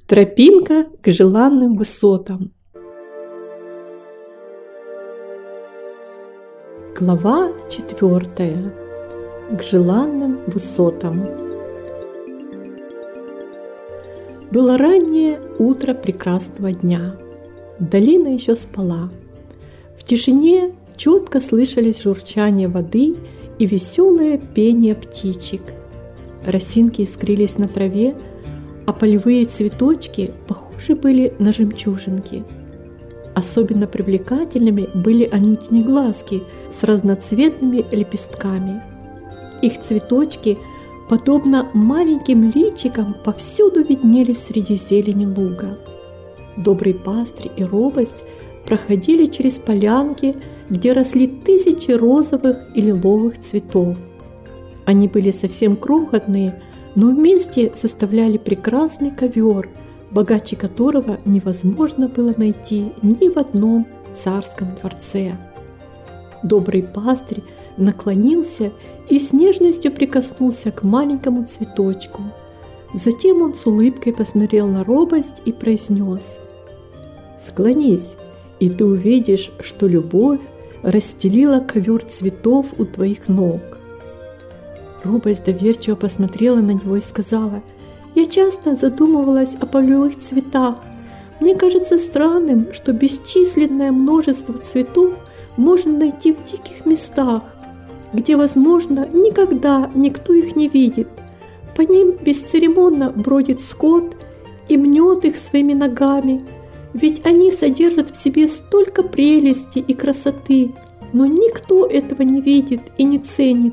Тропинка к желанным высотам. Глава 4. К желанным высотам. Было раннее утро прекрасного дня. Долина еще спала. В тишине четко слышались журчание воды и веселое пение птичек. Росинки искрились на траве, а полевые цветочки похожи были на жемчужинки. Особенно привлекательными были анютини-глазки с разноцветными лепестками. Их цветочки, подобно маленьким личикам, повсюду виднелись среди зелени луга. Добрый пастырь и робость проходили через полянки, где росли тысячи розовых и лиловых цветов. Они были совсем крохотные, но вместе составляли прекрасный ковер, богаче которого невозможно было найти ни в одном царском дворце. Добрый пастырь наклонился и с нежностью прикоснулся к маленькому цветочку. Затем он с улыбкой посмотрел на робость и произнес: «Склонись, и ты увидишь, что любовь расстелила ковер цветов у твоих ног». Робость доверчиво посмотрела на него и сказала: «Я часто задумывалась о полевых цветах. Мне кажется странным, что бесчисленное множество цветов можно найти в диких местах, где, возможно, никогда никто их не видит. По ним бесцеремонно бродит скот и мнет их своими ногами, ведь они содержат в себе столько прелести и красоты, но никто этого не видит и не ценит».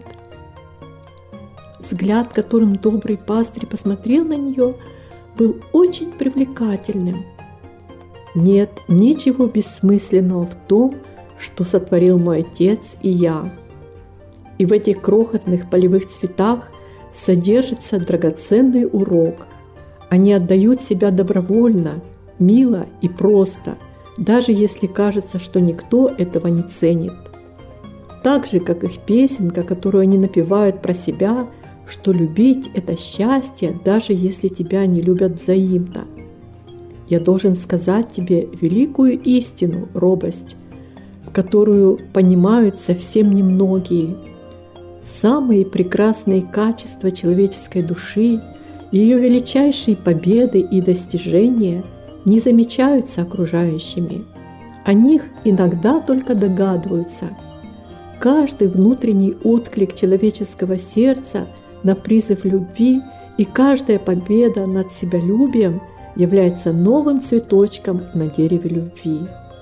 Взгляд, которым добрый пастырь посмотрел на нее, был очень привлекательным. «Нет ничего бессмысленного в том, что сотворил мой отец и я. И в этих крохотных полевых цветах содержится драгоценный урок. Они отдают себя добровольно, мило и просто, даже если кажется, что никто этого не ценит. Так же, как их песенка, которую они напевают про себя, что любить – это счастье, даже если тебя не любят взаимно. Я должен сказать тебе великую истину, робость, которую понимают совсем немногие. Самые прекрасные качества человеческой души, ее величайшие победы и достижения не замечаются окружающими. О них иногда только догадываются. Каждый внутренний отклик человеческого сердца на призыв любви и каждая победа над себялюбием является новым цветочком на дереве любви.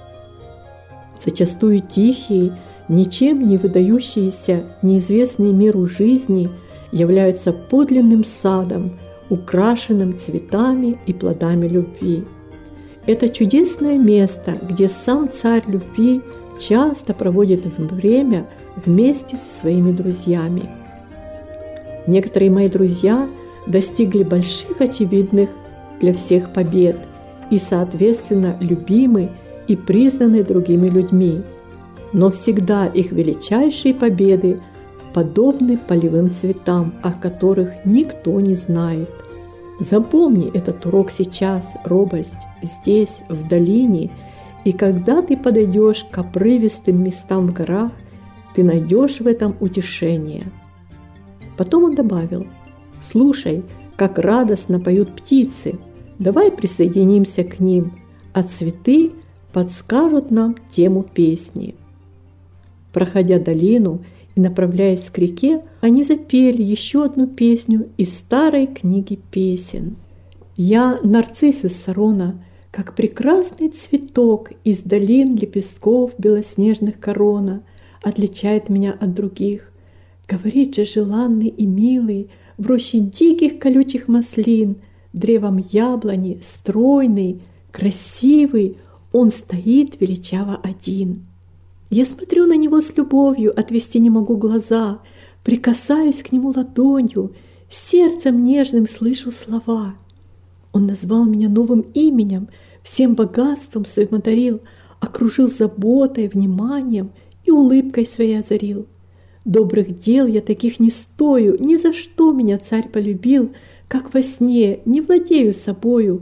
Зачастую тихие, ничем не выдающиеся, неизвестные миру жизни являются подлинным садом, украшенным цветами и плодами любви. Это чудесное место, где сам царь любви часто проводит время вместе со своими друзьями. Некоторые мои друзья достигли больших очевидных для всех побед и, соответственно, любимы и признаны другими людьми. Но всегда их величайшие победы подобны полевым цветам, о которых никто не знает. Запомни этот урок сейчас, робость, здесь, в долине, и когда ты подойдешь к обрывистым местам в горах, ты найдешь в этом утешение». Потом он добавил: «Слушай, как радостно поют птицы, давай присоединимся к ним, а цветы подскажут нам тему песни». Проходя долину и направляясь к реке, они запели еще одну песню из старой книги песен. «Я нарцисс из Сарона, как прекрасный цветок из долин лепестков белоснежных корона, отличает меня от других. Говорит же желанный и милый в роще диких колючих маслин, древом яблони, стройный, красивый, он стоит величаво один. Я смотрю на него с любовью, отвести не могу глаза, прикасаюсь к нему ладонью, сердцем нежным слышу слова. Он назвал меня новым именем, всем богатством своим одарил, окружил заботой, вниманием и улыбкой своей озарил. Добрых дел я таких не стою, ни за что меня царь полюбил, как во сне, не владею собою,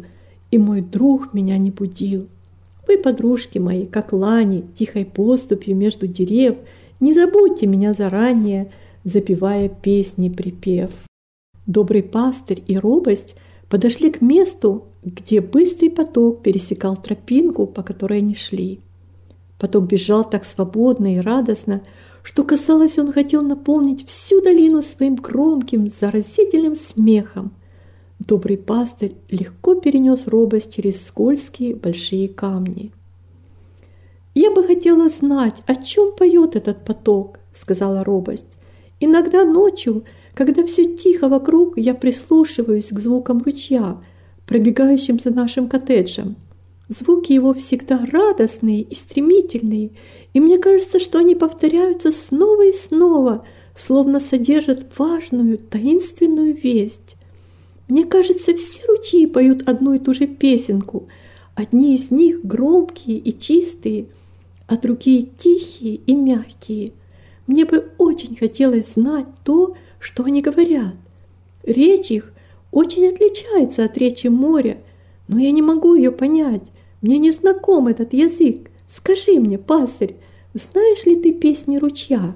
и мой друг меня не будил. Вы, подружки мои, как лани, тихой поступью между дерев, не забудьте меня заранее, запевая песни припев. Добрый пастырь и робость подошли к месту, где быстрый поток пересекал тропинку, по которой они шли. Поток бежал так свободно и радостно, что, казалось, он хотел наполнить всю долину своим громким, заразительным смехом. Добрый пастырь легко перенес робость через скользкие большие камни. «Я бы хотела знать, о чем поет этот поток», — сказала робость. «Иногда ночью, когда все тихо вокруг, я прислушиваюсь к звукам ручья, пробегающим за нашим коттеджем. Звуки его всегда радостные и стремительные, и мне кажется, что они повторяются снова и снова, словно содержат важную, таинственную весть. Мне кажется, все ручьи поют одну и ту же песенку. Одни из них громкие и чистые, а другие тихие и мягкие. Мне бы очень хотелось знать то, что они говорят. Речь их очень отличается от речи моря, но я не могу ее понять. Мне не знаком этот язык. Скажи мне, пастырь, знаешь ли ты песни ручья?»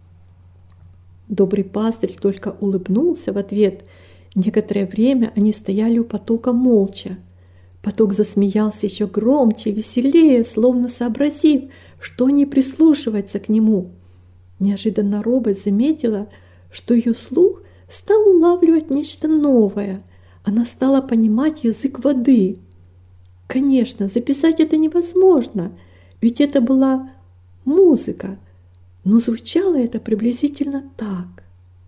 Добрый пастырь только улыбнулся в ответ. Некоторое время они стояли у потока молча. Поток засмеялся еще громче, веселее, словно сообразив, что не прислушивается к нему. Неожиданно робость заметила, что ее слух стал улавливать нечто новое. Она стала понимать язык воды. Конечно, записать это невозможно, ведь это была музыка, но звучало это приблизительно так.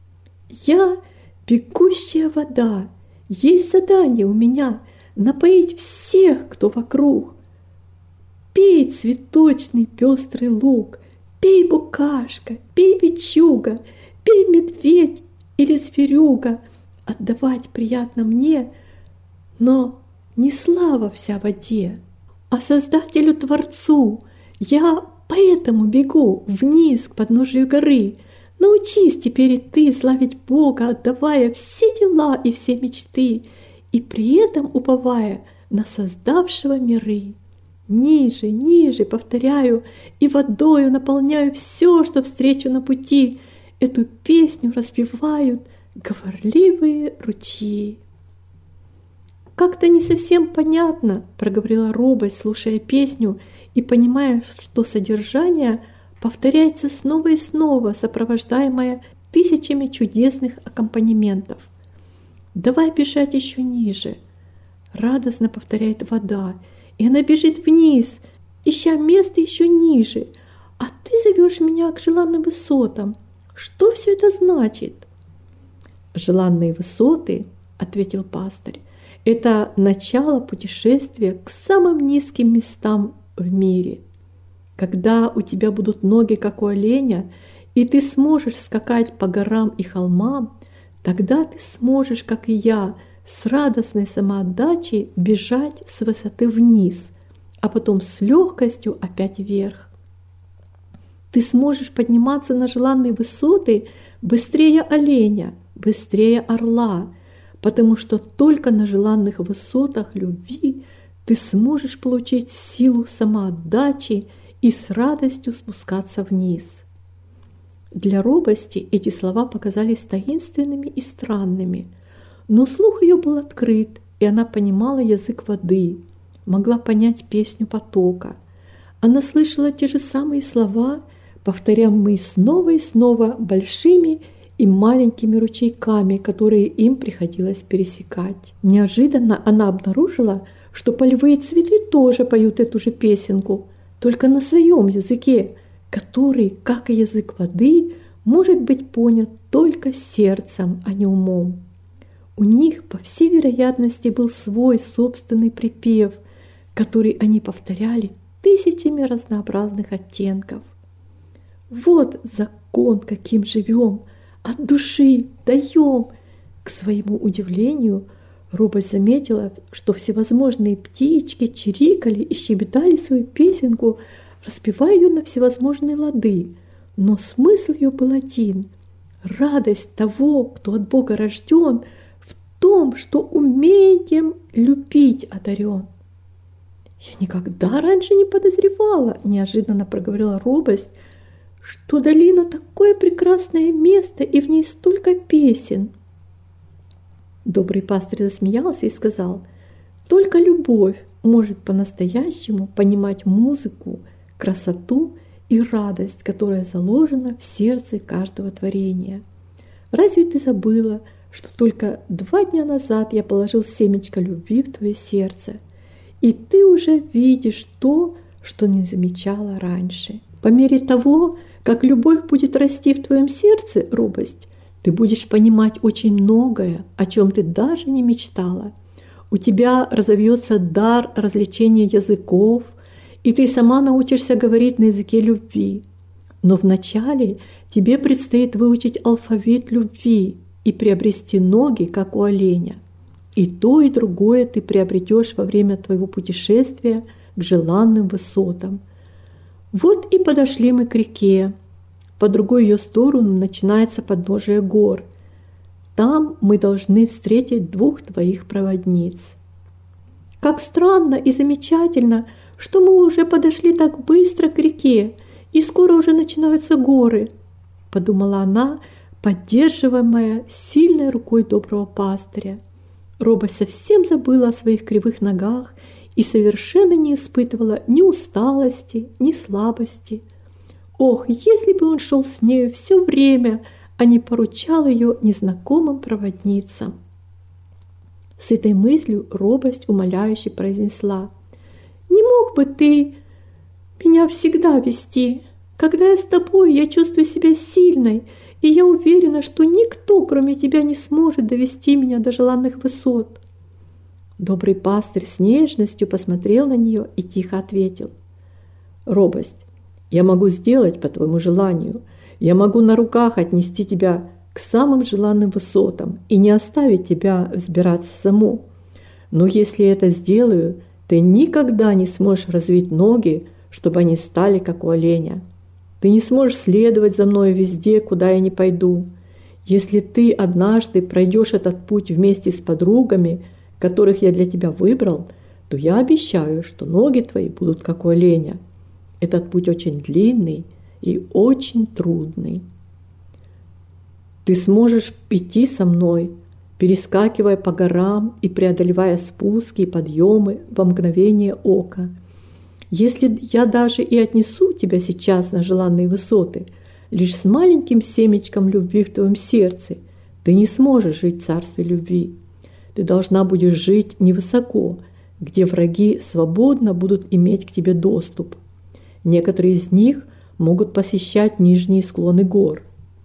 «Я бегущая вода, есть задание у меня напоить всех, кто вокруг. Пей, цветочный пестрый луг, пей, букашка, пей, печуга, пей, медведь или зверюга. Отдавать приятно мне, но не слава вся в воде, а Создателю Творцу. Я поэтому бегу вниз к подножию горы. Научись теперь и ты славить Бога, отдавая все дела и все мечты, и при этом уповая на создавшего миры. Ниже, ниже, повторяю, и водою наполняю все, что встречу на пути. Эту песню распевают говорливые ручьи». «Как-то не совсем понятно», — проговорила робость, слушая песню и понимая, что содержание повторяется снова и снова, сопровождаемое тысячами чудесных аккомпанементов. «Давай бежать еще ниже», — радостно повторяет вода, и она бежит вниз, ища место еще ниже. «А ты зовешь меня к желанным высотам. Что все это значит?» «Желанные высоты», — ответил пастырь, — «это начало путешествия к самым низким местам в мире. Когда у тебя будут ноги, как у оленя, и ты сможешь скакать по горам и холмам, тогда ты сможешь, как и я, с радостной самоотдачей бежать с высоты вниз, а потом с легкостью опять вверх. Ты сможешь подниматься на желанные высоты быстрее оленя, быстрее орла, потому что только на желанных высотах любви ты сможешь получить силу самоотдачи и с радостью спускаться вниз». Для робости эти слова показались таинственными и странными, но слух ее был открыт, и она понимала язык воды, могла понять песню потока. Она слышала те же самые слова, повторяемые снова и снова большими и маленькими ручейками, которые им приходилось пересекать. Неожиданно она обнаружила, что полевые цветы тоже поют эту же песенку, только на своем языке, который, как и язык воды, может быть понят только сердцем, а не умом. У них, по всей вероятности, был свой собственный припев, который они повторяли тысячами разнообразных оттенков. Вот закон, каким живем, от души даем. К своему удивлению, робость заметила, что всевозможные птички чирикали и щебетали свою песенку, распевая ее на всевозможные лады, но смысл ее был один. Радость того, кто от Бога рожден, в том, что умением любить одарен. Я никогда раньше не подозревала, неожиданно проговорила робость, что долина такое прекрасное место и в ней столько песен. Добрый пастырь засмеялся и сказал: только любовь может по-настоящему понимать музыку, красоту и радость, которая заложена в сердце каждого творения. Разве ты забыла, что только 2 дня назад я положил семечко любви в твое сердце, и ты уже видишь то, что не замечала раньше? По мере того, как любовь будет расти в твоем сердце, робость, ты будешь понимать очень многое, о чем ты даже не мечтала. У тебя разовьется дар развлечения языков, и ты сама научишься говорить на языке любви. Но вначале тебе предстоит выучить алфавит любви и приобрести ноги, как у оленя. И то, и другое ты приобретешь во время твоего путешествия к желанным высотам. Вот и подошли мы к реке. По другой ее сторону начинается подножие гор. Там мы должны встретить 2 твоих проводниц. Как странно и замечательно, что мы уже подошли так быстро к реке, и скоро уже начинаются горы, подумала она, поддерживаемая сильной рукой доброго пастыря. Робость совсем забыла о своих кривых ногах и совершенно не испытывала ни усталости, ни слабости. Ох, если бы он шел с нею все время, а не поручал ее незнакомым проводницам. С этой мыслью робость умоляюще произнесла: «Не мог бы ты меня всегда вести? Когда я с тобой, я чувствую себя сильной, и я уверена, что никто, кроме тебя, не сможет довести меня до желанных высот». Добрый пастырь с нежностью посмотрел на нее и тихо ответил: «Робость, я могу сделать по твоему желанию. Я могу на руках отнести тебя к самым желанным высотам и не оставить тебя взбираться саму. Но если я это сделаю, ты никогда не сможешь развить ноги, чтобы они стали как у оленя. Ты не сможешь следовать за мной везде, куда я не пойду. Если ты однажды пройдешь этот путь вместе с подругами, которых я для тебя выбрал, то я обещаю, что ноги твои будут как у оленя. Этот путь очень длинный и очень трудный. Ты сможешь идти со мной, перескакивая по горам и преодолевая спуски и подъемы во мгновение ока. Если я даже и отнесу тебя сейчас на желанные высоты, лишь с маленьким семечком любви в твоем сердце, ты не сможешь жить в царстве любви. Ты должна будешь жить невысоко, где враги свободно будут иметь к тебе доступ. Некоторые из них могут посещать нижние склоны гор.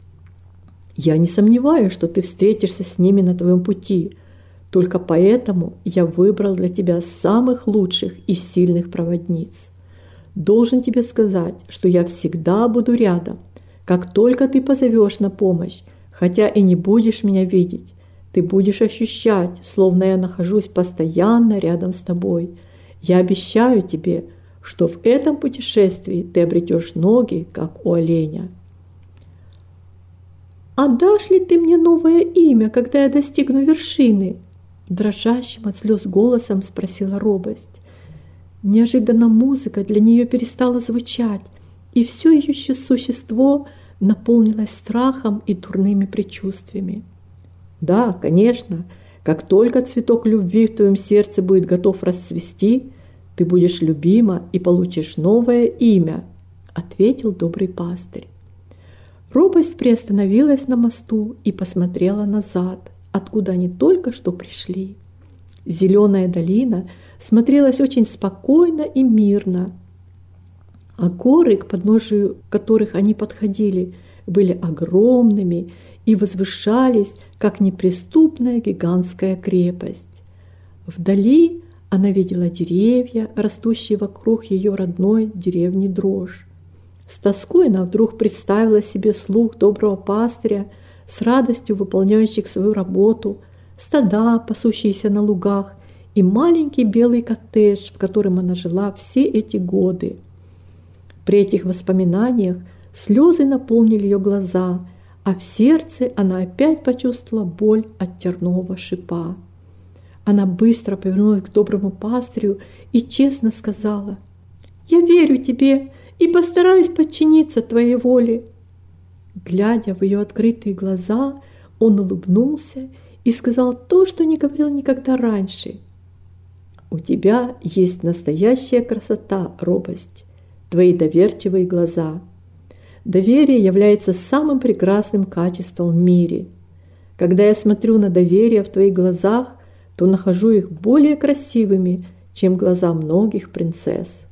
Я не сомневаюсь, что ты встретишься с ними на твоем пути. Только поэтому я выбрал для тебя самых лучших и сильных проводниц. Должен тебе сказать, что я всегда буду рядом. Как только ты позовешь на помощь, хотя и не будешь меня видеть, ты будешь ощущать, словно я нахожусь постоянно рядом с тобой. Я обещаю тебе, что в этом путешествии ты обретешь ноги, как у оленя. «А дашь ли ты мне новое имя, когда я достигну вершины?» Дрожащим от слез голосом спросила робость. Неожиданно музыка для нее перестала звучать, и все ее существо наполнилось страхом и дурными предчувствиями. «Да, конечно, как только цветок любви в твоем сердце будет готов расцвести, ты будешь любима и получишь новое имя», — ответил добрый пастырь. Робость приостановилась на мосту и посмотрела назад, откуда они только что пришли. Зеленая долина смотрелась очень спокойно и мирно, а горы, к подножию которых они подходили, были огромными и возвышались, как неприступная гигантская крепость. Вдали она видела деревья, растущие вокруг ее родной деревни Дрожь. С тоской она вдруг представила себе слуг доброго пастыря, с радостью выполняющих свою работу, стада, пасущиеся на лугах, и маленький белый коттедж, в котором она жила все эти годы. При этих воспоминаниях слезы наполнили ее глаза, а в сердце она опять почувствовала боль от тернового шипа. Она быстро повернулась к доброму пастырю и честно сказала: «Я верю тебе и постараюсь подчиниться твоей воле». Глядя в ее открытые глаза, он улыбнулся и сказал то, что не говорил никогда раньше. «У тебя есть настоящая красота, робость, твои доверчивые глаза. Доверие является самым прекрасным качеством в мире. Когда я смотрю на доверие в твоих глазах, то нахожу их более красивыми, чем глаза многих принцесс».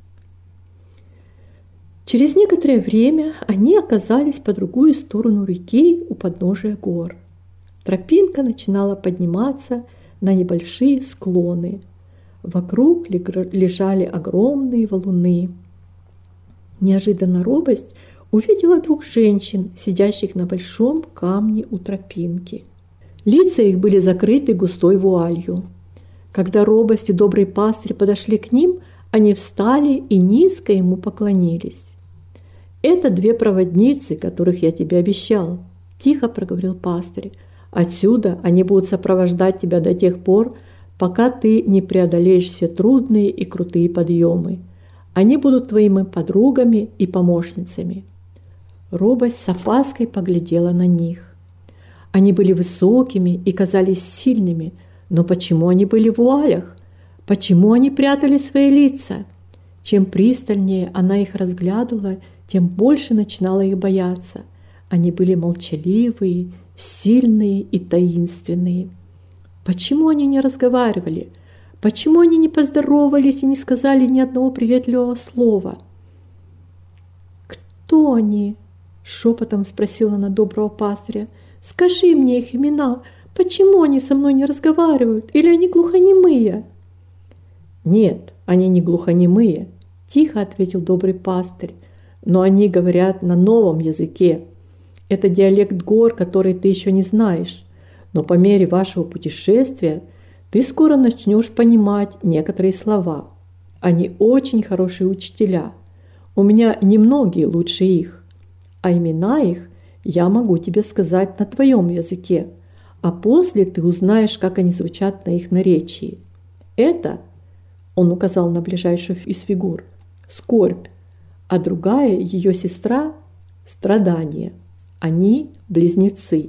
Через некоторое время они оказались по другую сторону реки у подножия гор. Тропинка начинала подниматься на небольшие склоны. Вокруг лежали огромные валуны. Неожиданно робость увидела двух женщин, сидящих на большом камне у тропинки. Лица их были закрыты густой вуалью. Когда робость и добрый пастырь подошли к ним, они встали и низко ему поклонились. «Это две проводницы, которых я тебе обещал», – тихо проговорил пастырь. «Отсюда они будут сопровождать тебя до тех пор, пока ты не преодолеешь все трудные и крутые подъемы. Они будут твоими подругами и помощницами». Робость с опаской поглядела на них. Они были высокими и казались сильными, но почему они были в вуалях? Почему они прятали свои лица? Чем пристальнее она их разглядывала, тем больше начинала их бояться. Они были молчаливые, сильные и таинственные. Почему они не разговаривали? Почему они не поздоровались и не сказали ни одного приветливого слова? «Кто они?» – шепотом спросила она доброго пастыря. «Скажи мне их имена. Почему они со мной не разговаривают? Или они глухонемые?» «Нет, они не глухонемые», – тихо ответил добрый пастырь. «Но они говорят на новом языке. Это диалект гор, который ты еще не знаешь. Но по мере вашего путешествия ты скоро начнешь понимать некоторые слова. Они очень хорошие учителя. У меня немногие лучше их. А имена их я могу тебе сказать на твоем языке, а после ты узнаешь, как они звучат на их наречии. Это, он указал на ближайшую из фигур, скорбь, а другая, ее сестра, страдание. Они близнецы».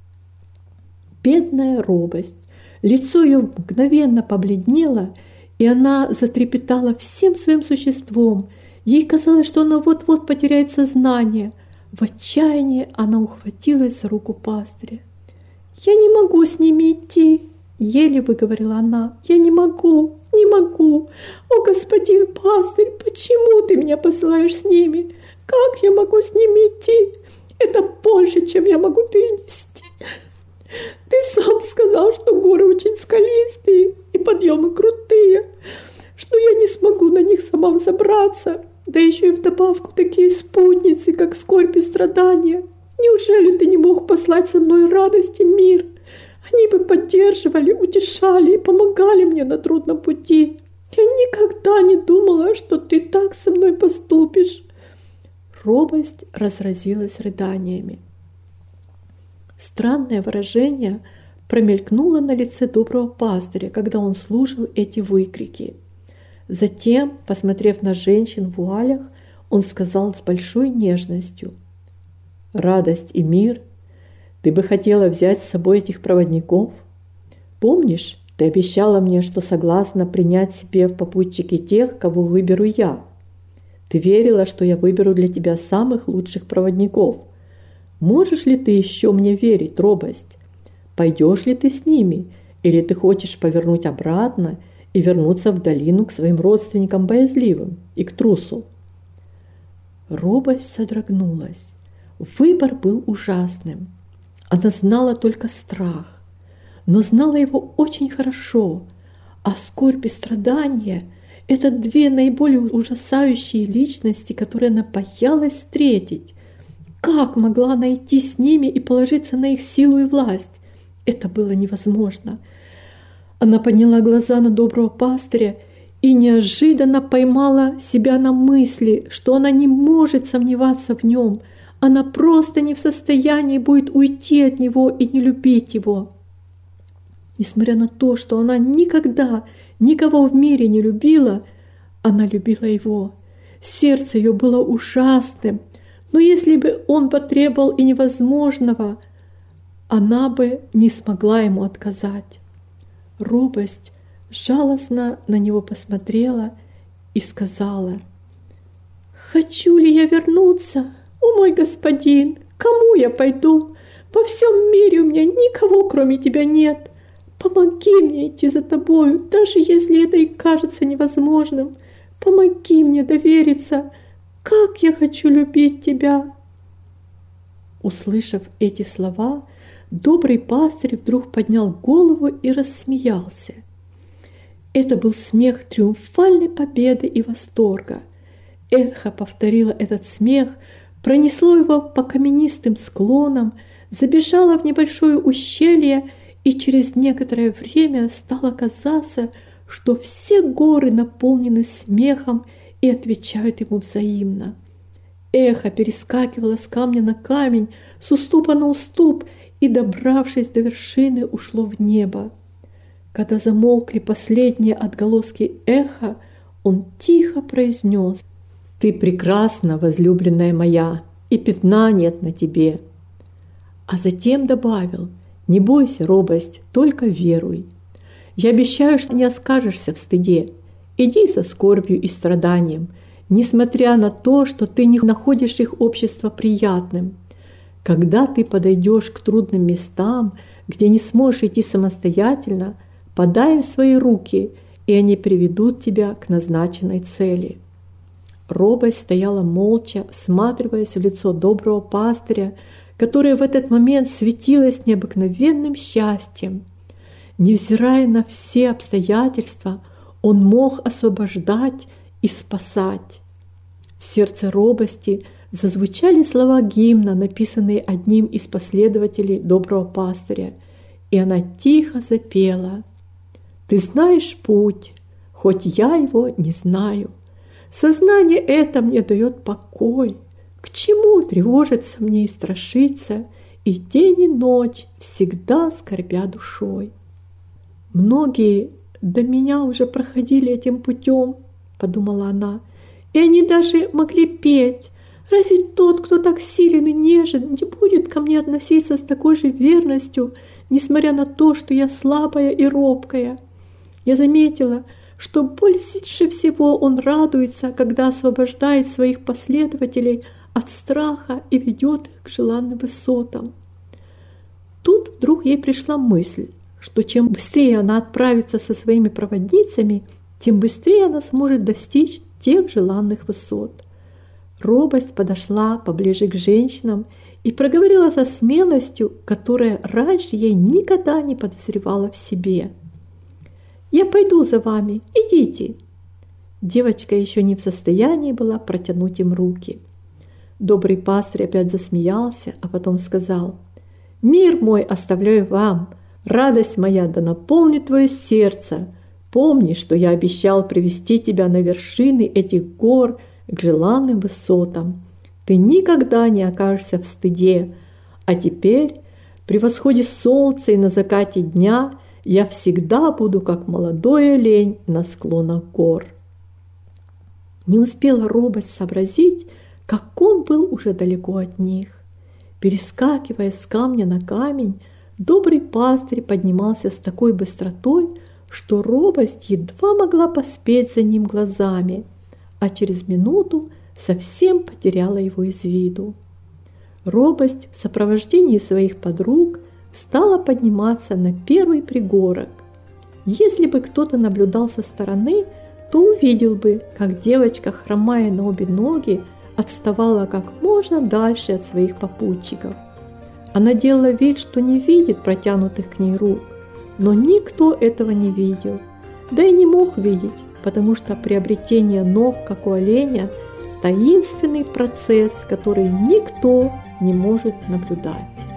Бедная робость. Лицо ее мгновенно побледнело, и она затрепетала всем своим существом. Ей казалось, что она вот-вот потеряет сознание. В отчаянии она ухватилась за руку пастыря. «Я не могу с ними идти», – еле выговорила она. «Я не могу, не могу. О, господин пастырь, почему ты меня посылаешь с ними? Как я могу с ними идти? Это больше, чем я могу перенести. Ты сам сказал, что горы очень скалистые и подъемы крутые, что я не смогу на них сама взобраться, да еще и вдобавку такие спутницы, как скорбь и страдания. Неужели ты не мог послать со мной радость и мир? Они бы поддерживали, утешали и помогали мне на трудном пути. Я никогда не думала, что ты так со мной поступишь». Робость разразилась рыданиями. Странное выражение промелькнуло на лице доброго пастыря, когда он слушал эти выкрики. Затем, посмотрев на женщин в вуалях, он сказал с большой нежностью: «Радость и мир, ты бы хотела взять с собой этих проводников? Помнишь, ты обещала мне, что согласна принять себе в попутчики тех, кого выберу я. Ты верила, что я выберу для тебя самых лучших проводников. Можешь ли ты еще мне верить, робость? Пойдешь ли ты с ними, или ты хочешь повернуть обратно и вернуться в долину к своим родственникам боязливым и к трусу?» Робость содрогнулась. Выбор был ужасным. Она знала только страх, но знала его очень хорошо, а скорбь и страдания – это две наиболее ужасающие личности, которые она боялась встретить. Как могла она идти с ними и положиться на их силу и власть? Это было невозможно. Она подняла глаза на доброго пастыря и неожиданно поймала себя на мысли, что она не может сомневаться в нем. она просто не в состоянии будет уйти от него и не любить его. Несмотря на то, что она никогда никого в мире не любила, она любила его. Сердце ее было ужасным, но если бы он потребовал и невозможного, она бы не смогла ему отказать. Робость жалостно на него посмотрела и сказала: «Хочу ли я вернуться, о мой господин? Кому я пойду? Во всем мире у меня никого, кроме тебя, нет. Помоги мне идти за тобою, даже если это и кажется невозможным. Помоги мне довериться. Как я хочу любить тебя!» Услышав эти слова, добрый пастырь вдруг поднял голову и рассмеялся. Это был смех триумфальной победы и восторга. Эхо повторило этот смех, пронесло его по каменистым склонам, забежало в небольшое ущелье, и через некоторое время стало казаться, что все горы наполнены смехом и отвечают ему взаимно. Эхо перескакивало с камня на камень, с уступа на уступ, и, добравшись до вершины, ушло в небо. Когда замолкли последние отголоски эха, он тихо произнес: «Ты прекрасна, возлюбленная моя, и пятна нет на тебе». А затем добавил: «Не бойся, робость, только веруй. Я обещаю, что не оскажешься в стыде. Иди со скорбью и страданием, несмотря на то, что ты не находишь их общество приятным. Когда ты подойдешь к трудным местам, где не сможешь идти самостоятельно, подай им свои руки, и они приведут тебя к назначенной цели». Робость стояла молча, всматриваясь в лицо доброго пастыря, которое в этот момент светилось необыкновенным счастьем. Невзирая на все обстоятельства, он мог освобождать и спасать. В сердце робости зазвучали слова гимна, написанные одним из последователей доброго пастыря, и она тихо запела: «Ты знаешь путь, хоть я его не знаю. Сознание это мне дает покой. К чему тревожиться мне и страшиться, и день и ночь всегда скорбя душой?» «Многие до меня уже проходили этим путем, — подумала она, — и они даже могли петь. Разве тот, кто так силен и нежен, не будет ко мне относиться с такой же верностью, несмотря на то, что я слабая и робкая? Я заметила, что больше всего он радуется, когда освобождает своих последователей от страха и ведет их к желанным высотам». Тут вдруг ей пришла мысль, что чем быстрее она отправится со своими проводницами, тем быстрее она сможет достичь тех желанных высот. Робость подошла поближе к женщинам и проговорила со смелостью, которая раньше ей никогда не подозревала в себе: «Я пойду за вами, идите». Девочка еще не в состоянии была протянуть им руки. Добрый пастырь опять засмеялся, а потом сказал: «Мир мой оставляю вам, радость моя да наполнит твое сердце. Помни, что я обещал привести тебя на вершины этих гор к желанным высотам. Ты никогда не окажешься в стыде. А теперь, при восходе солнца и на закате дня, я всегда буду как молодой олень на склонах гор». Не успела робость сообразить, как он был уже далеко от них. Перескакивая с камня на камень, добрый пастырь поднимался с такой быстротой, что робость едва могла поспеть за ним глазами, а через минуту совсем потеряла его из виду. Робость в сопровождении своих подруг стала подниматься на первый пригорок. Если бы кто-то наблюдал со стороны, то увидел бы, как девочка, хромая на обе ноги, отставала как можно дальше от своих попутчиков. Она делала вид, что не видит протянутых к ней рук, но никто этого не видел, да и не мог видеть, потому что приобретение ног, как у оленя, таинственный процесс, который никто не может наблюдать.